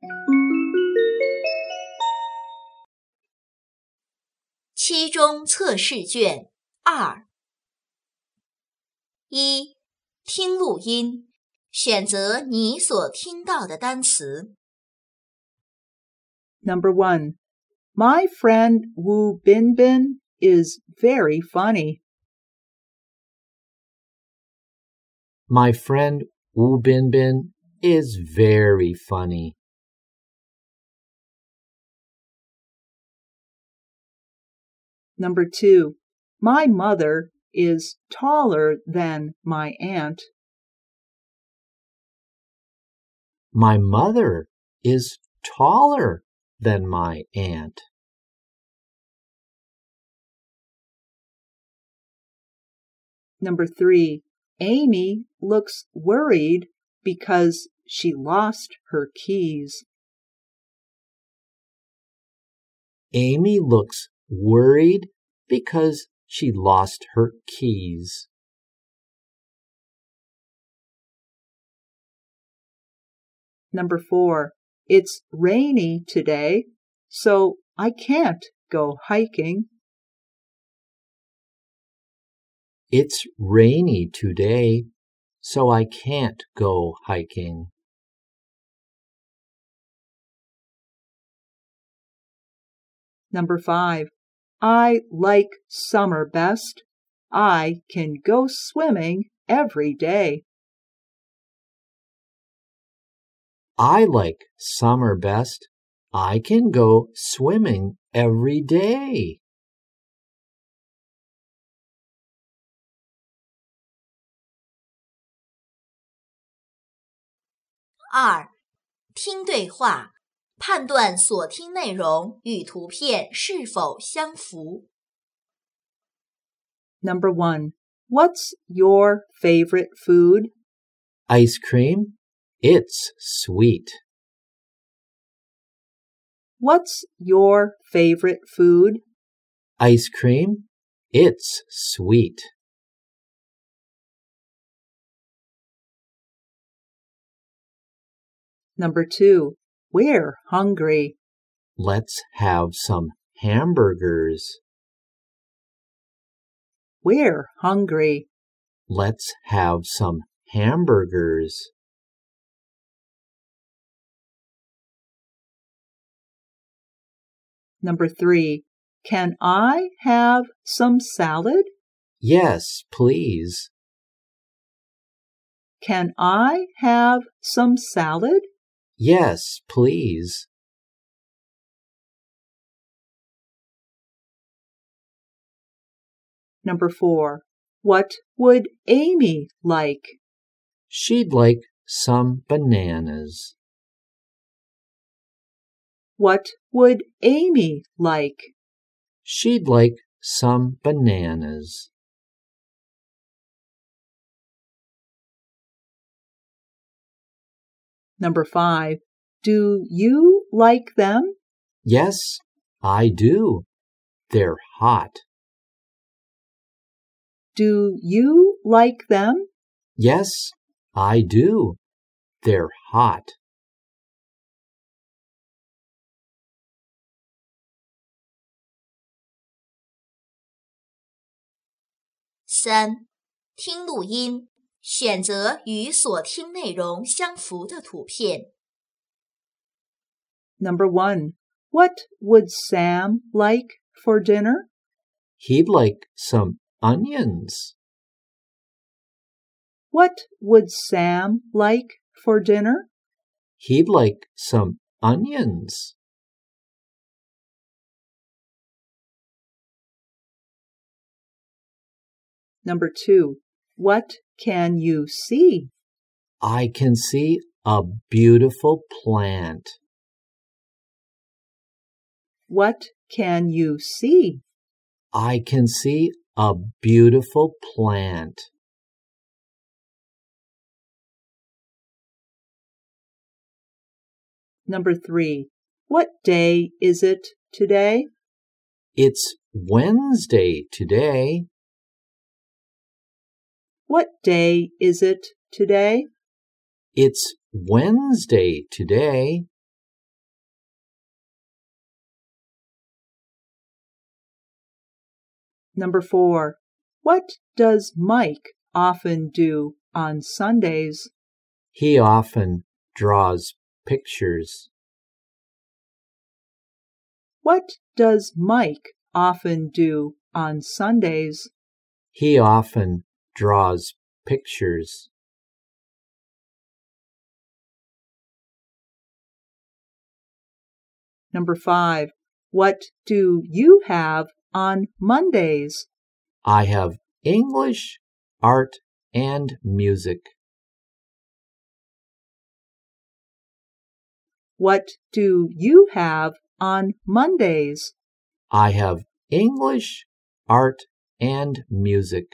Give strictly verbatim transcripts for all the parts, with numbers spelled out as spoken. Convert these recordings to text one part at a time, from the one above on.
期中测试卷二。一、听录音，选择你所听到的单词。 Number one, my friend Wu Binbin is very funny. My friend Wu Binbin is very funny. Number two, my mother is taller than my aunt. My mother is taller than my aunt. Number three, Amy looks worried because she lost her keys. Amy looks worried because she lost her keys. Number four, it's rainy today, so I can't go hiking. It's rainy today, so I can't go hiking. Number five, I like summer best. I can go swimming every day. I like summer best. I can go swimming every day. 二、听对话，判断所听内容与图片是否相符。 Number one, what's your favorite food? Ice cream? It's sweet. What's your favorite food? Ice cream? It's sweet. Number two, we're hungry. Let's have some hamburgers. We're hungry. Let's have some hamburgers. Number three, can I have some salad? Yes, please. Can I have some salad? Yes, please. Number four, what would Amy like? She'd like some bananas. What would Amy like? She'd like some bananas. Number five, do you like them? Yes, I do. They're hot. Do you like them? Yes, I do. They're hot. 三、听录音，选择与所听内容相符的图片。 Number one, what would Sam like for dinner? He'd like some onions. What would Sam like for dinner? He'd like some onions. Number two, what can you see? I can see a beautiful plant. What can you see? I can see a beautiful plant. Number three, what day is it today? It's Wednesday today. What day is it today? It's Wednesday today. Number four. What does Mike often do on Sundays? He often draws pictures. What does Mike often do on Sundays? He often draws pictures. Number five. What do you have on Mondays? I have English, art, and music. What do you have on Mondays? I have English, art, and music.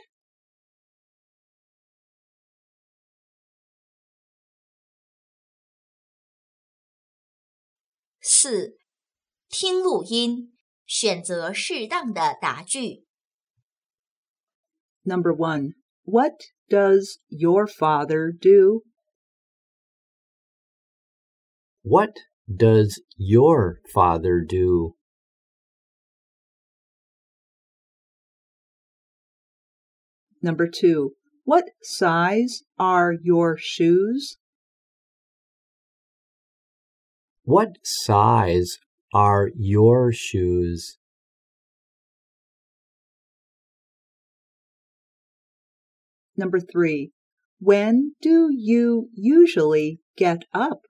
四、听录音，选择适当的答句。 Number one. What does your father do? What does your father do? Number two. What size are your shoes? What size are your shoes? Number three. When do you usually get up?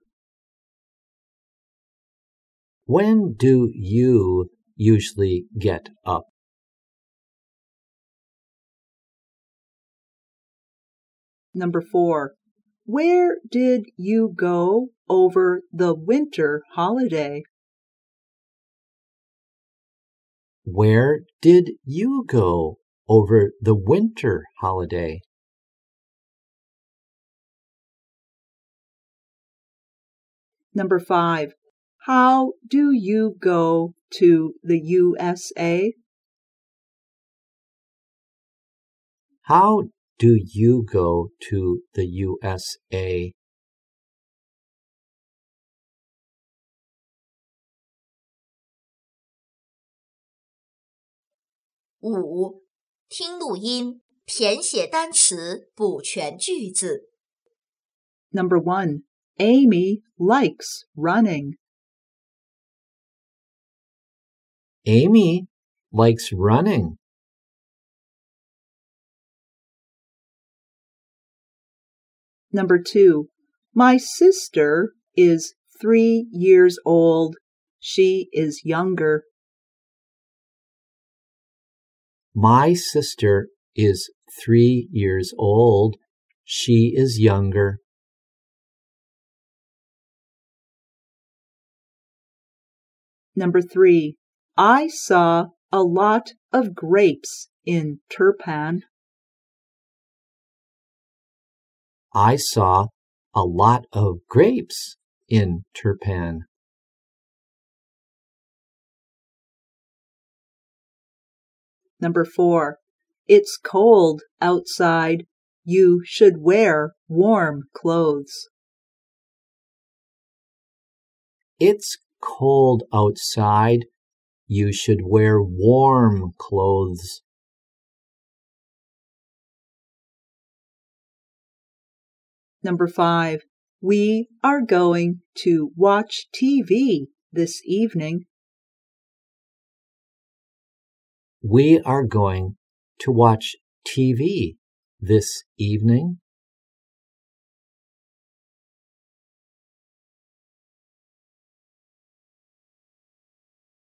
When do you usually get up? Number four. Where did you go over the winter holiday? Where did you go over the winter holiday? Number five. How do you go to the U S A? How do you go to the U S A? 五、听录音，填写单词，补全句子。 Number one. Amy likes running. Amy likes running. Number two. My sister is three years old. She is younger. My sister is three years old. She is younger. Number three. I saw a lot of grapes in Turpan. I saw a lot of grapes in Turpan. Number four. It's cold outside. You should wear warm clothes. It's cold outside. You should wear warm clothes. Number five. We are going to watch T V this evening. We are going to watch T V this evening.